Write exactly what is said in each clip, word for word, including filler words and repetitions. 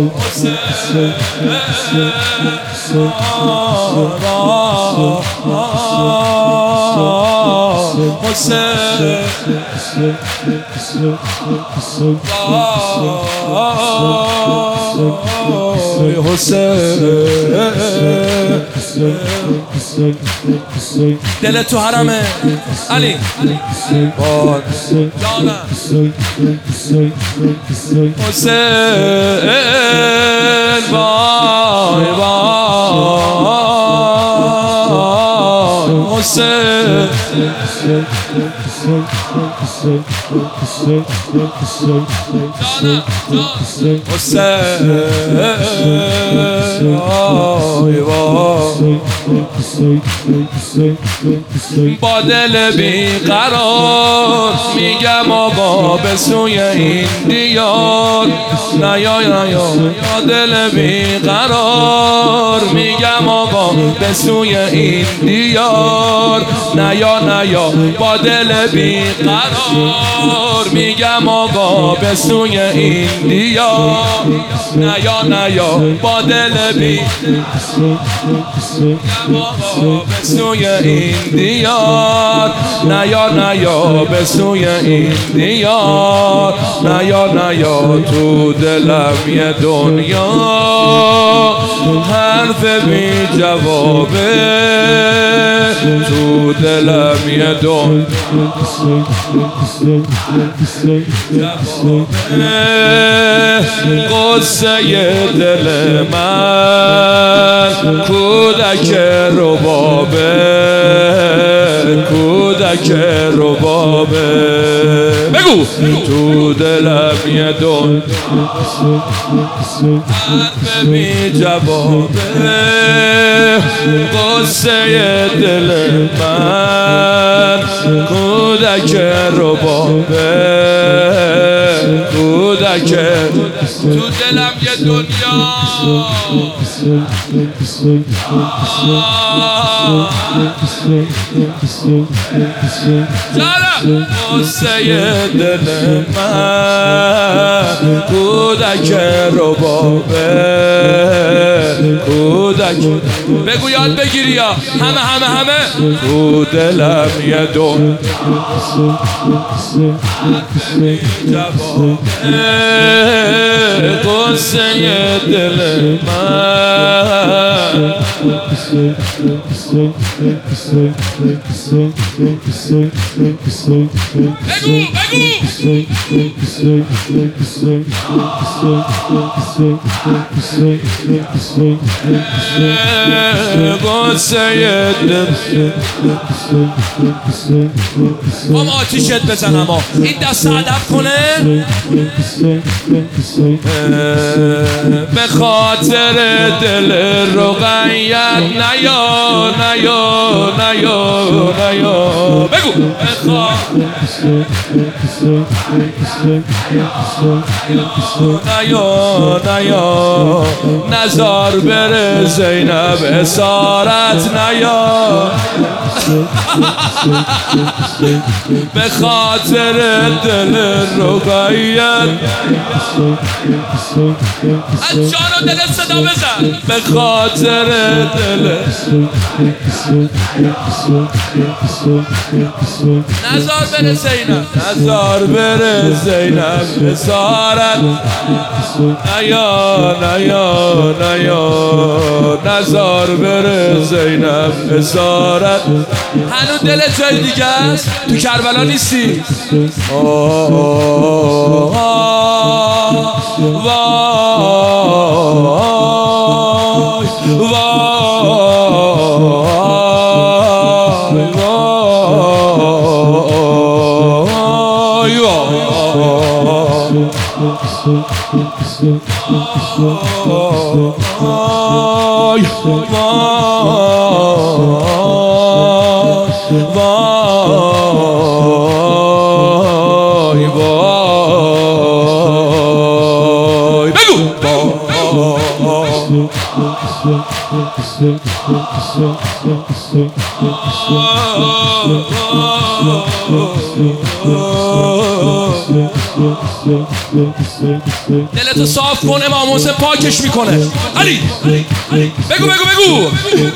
دل تو حرمه علی باد جانم حسین وای وای حسین با دل بیقرار میگم آقا به سوی این دیار نیا نیا دل بیقرار میگم آقا به سوی این دیار نیا نیا با دل بیقرار میگم آقا به سوی این دیار نیا نیا با دل بیقرار به سوی این دیار نیا نیا به سوی این دیار نیا نیا تو دلم یه دنیا حرف بی جوابه تو دلم یه دنیا قصه دل من کودک ربابه کودک ربابه بگو تو دلم یه دون حرف بی جوابه قصه دل من کودک ربابه کودک تو دلم یه دنیا جانم قصه دل من کودک ربابه کودک بگو یاد بگیری یا همه همه همه تو دلم یه دون قصه دل من بگو بگو قصه دل هم آتیشت بزن اما این دست ادب کنه به خاطر دل رقیت نیا نیا نیا نیا بگو نیا نیا نزار بره زینب اسارت نیا به خاطر دل رقیت از جان و دل صدا بزن به خاطر دل نزار بره زینب نزار بره زینب اسارت نیا نیا نیا نزار بره زینب اسارت هنو دل جای دیگه است تو کربلا نیستی وای وای بگو دلتو صاف کن امام حسین پاکش میکنه. علی بگو بگو بگو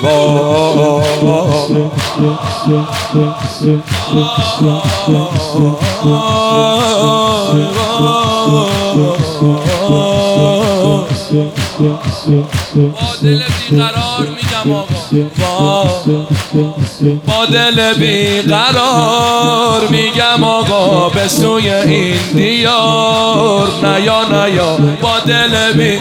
با دل بیقرار میگم آقا، با دل بیقرار میگم آقا به سوی این دیار نیا نیا با دل بی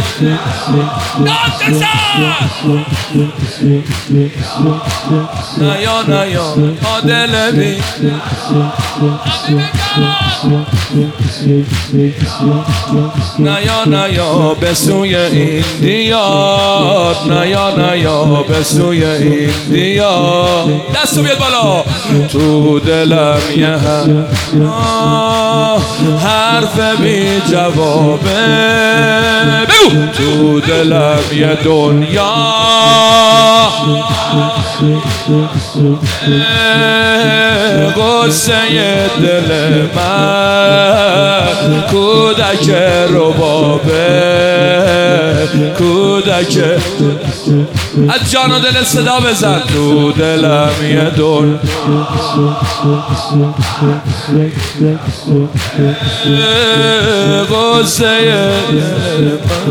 نیا نیا با دل بی نیا نیا به سوی این دیار نیا نیا به سوی این دیار. دستو بیاد بالا. تو دلم یه حرف بی جوابه، بگو تو دلم یه دنیا قصه دل من کودک ربابه کودک از جان و دل صدا بزن. تو دلم یه دل قصه دل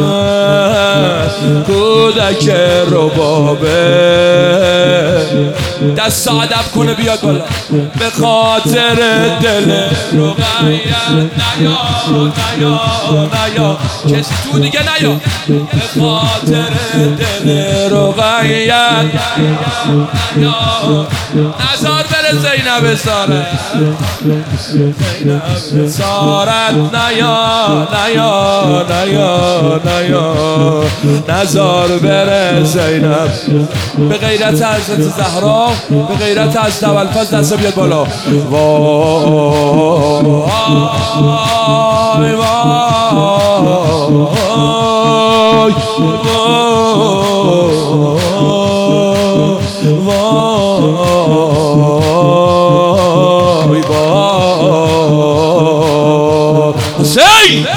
من کودک ربابه. دست ادب کنه بیاد بالا. به خاطر دل رقیه نیا نیا نیا کسی تو دیگه نیا. به خاطر دل رقیه نیا نزار بره زینب سارت زینب سارت نیا نیا نیا نیا نزار بره زینب. به غیرت حضرت زهرا، به غیرت از ابوالفضل دست بیاد بالا. وای وای وای وای حسین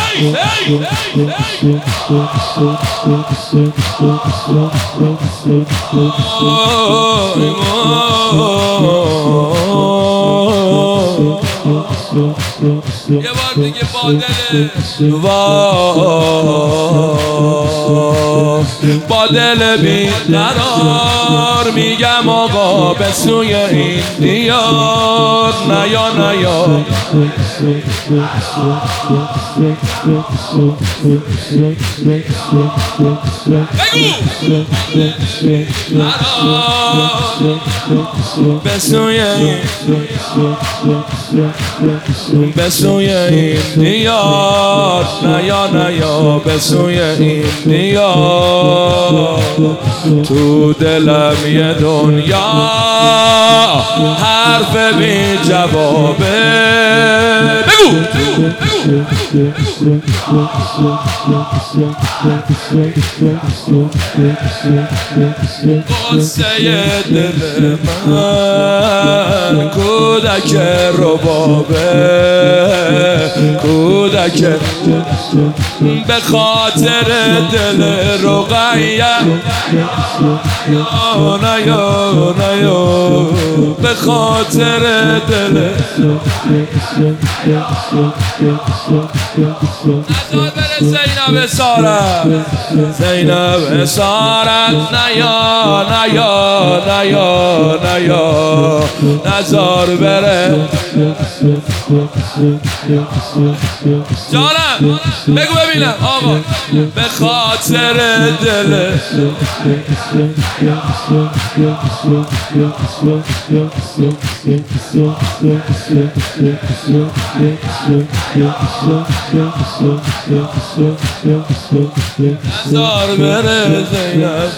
یه بار دیگه با دل با دل بیقرار میگم آقا به سوی این دیار نیا نیا. به سوی به سوی این دیار نیا نیا به سوی این دیار. تو دلم یه دنیا حرف بی جوابه، بگو قصه دل من کودک ربابه کودک به خاطر دل رقیه نیا نیا نیا به خاطر دل نزار بره زینب سارت زینب سارت نیا نیا نیا نیا نزار بره جانم بگو ببینم آقا. به خاطر دل نزار بره زینب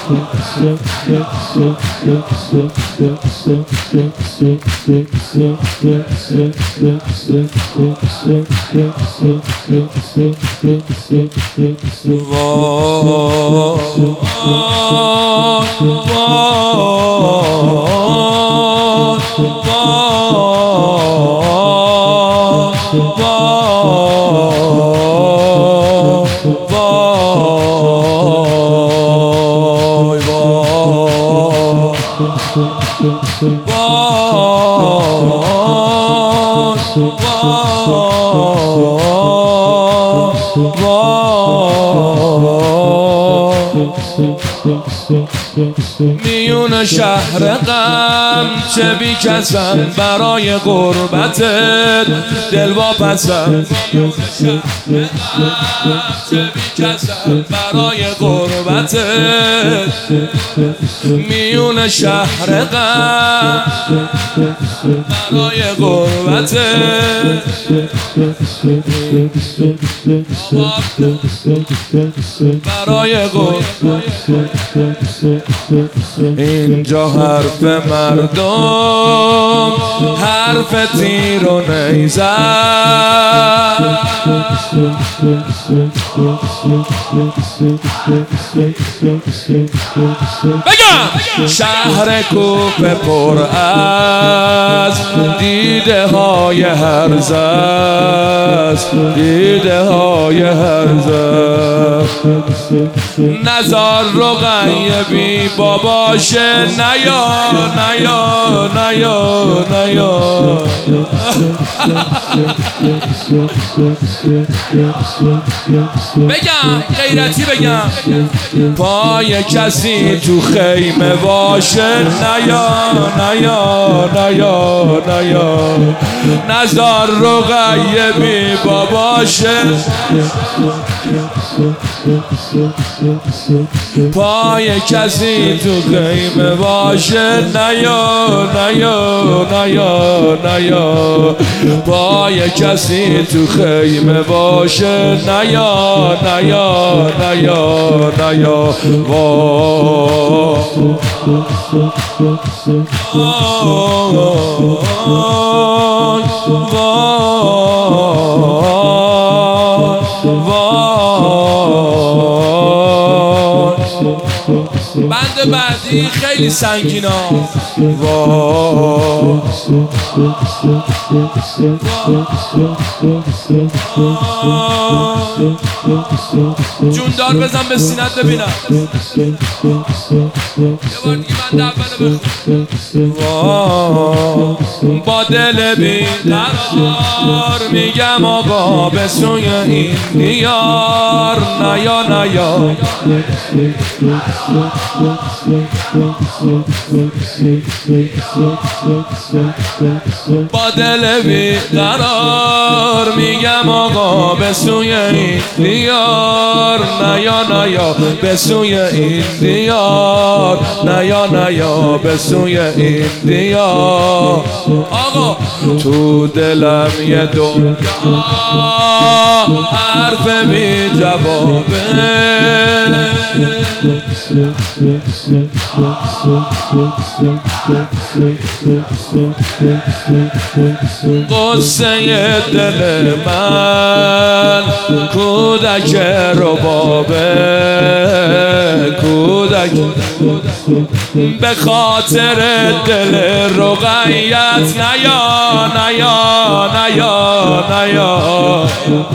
میون شهر غم چه بی کسم برای غربتت دل واپسم میون شهر غم چه بی کسم برای غربتت میون شهر غم برای غربتت برای غربتت اینجا حرف مردم حرف تیر و نیزه بگم شهر کوفه پر از دیده های هرزه است دیده های هرزه نزار رقیه باباشه نیا نیا نیا نیا بگم غیرتی بگم پای کسی تو خیمه باشه نیا نیا نیا نیا نزار رقیه بی باباشه پای کسی تو خیمه باشه نیا نیا نیا نیا پای کسی تو خیمه باشه نیا نیا نیا نیا وای بند بعدی خیلی سنگینا جوندار بزن به سینت ببینم یه بار دیگه من اول بخونم با دل بی قرار میگم آقا به سوی این دیار نیا نیا با دل بی قرار میگم آقا به سوی این دیار نیا نیا به سوی این دیار نیا نیا به سوی این دیار آقا تو دلم یه دنیا حرف بی جوابه قصه دل من کودک ربابه کودک به خاطر دل رقیت نیا نیا نیا نیا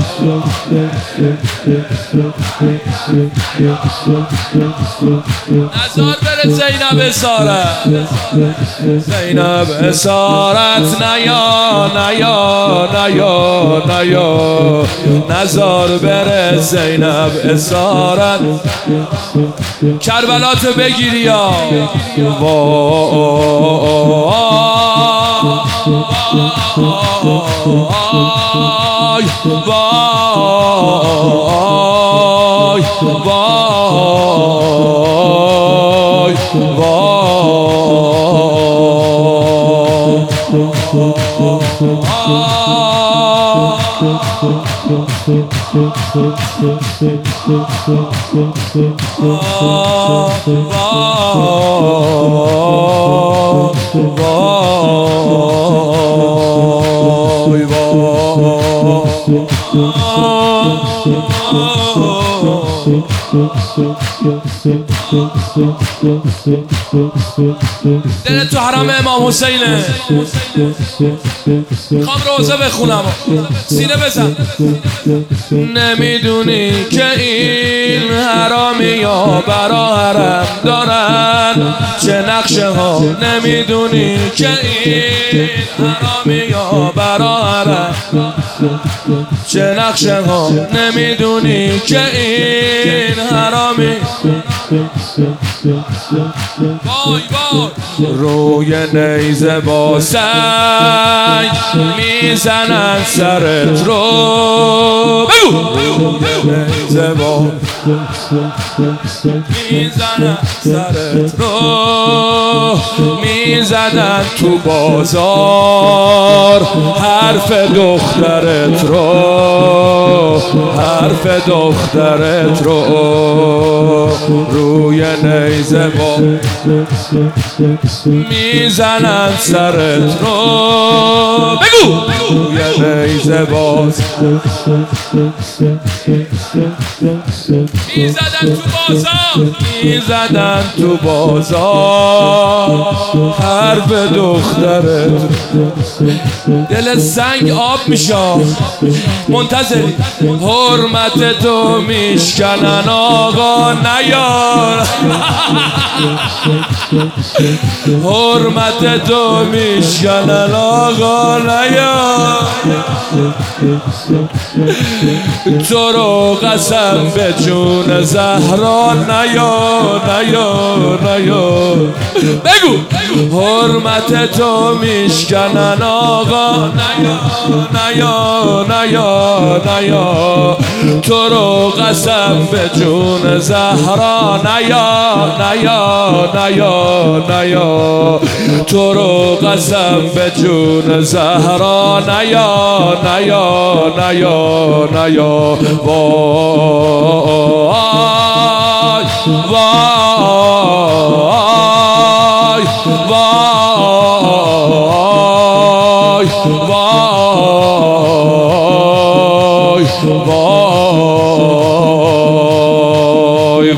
نزار بره زینب اسارت زینب اسارت نیا نیا نیا نیا نزار بره زینب اسارت کربلاتو بگیری یا وای دلت تو حرم امام حسینه. خوام روزه بخونم سینه بزن. نمیدونی که این حرامی یا برا حرم دارن چه نقشه ها. نمیدونی که این حرامی یا برا حرم چه نقشه ها. نمیدونی که این حرامی وای وای روی نیزه با سنگ میزنن سرت رو. بگو روی نیزه با میزنن سرت رو. میزدن تو بازار حرف دخترت رو. حرف دخترت رو روی نیزه با میزنن سرت رو. بگو روی نیزه باز میزدن تو بازار. میزدن تو بازار حرف دخترت. دل سنگ آب میشه منتظری. حرمت تو میشکنن آقا نیار. حرمت تو میشکنن آقا نیار. تو رو قسم به جون زهرا نیار نیار نیار. بگو حرمت تو میشکنن آقا نیار نیار نیار نیار. تو رو قسم به جون زهرا نیار نیار نیار نیار. تو رو قسم به جون زهرا نیار نیار نیار نیار. وای وای وای وای وای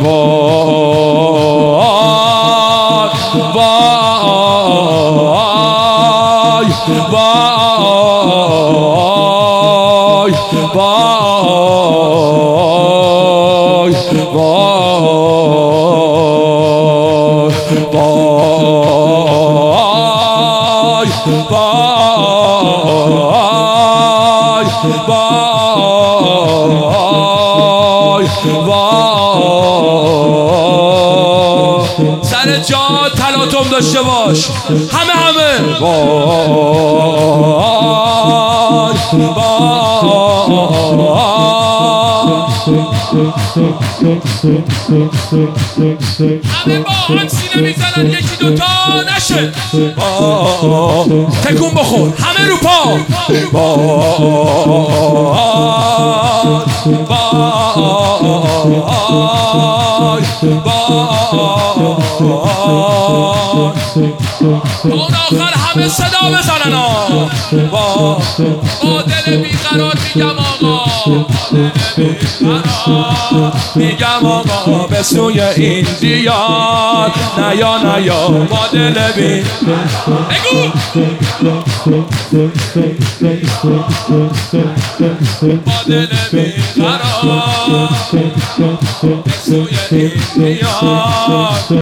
سر جا تلاطم داشته باش. همه همه وای همه با هم سینه میزنن یکی دوتا نشه. تکون بخور همه رو پا. اون آخر همه صدا بزنن. با با دل بیقرار میگم آقا. میگم آقا به سوی این دیار نیا نیا. با دل بی بگو با دل بیقرار به سوی این دیار.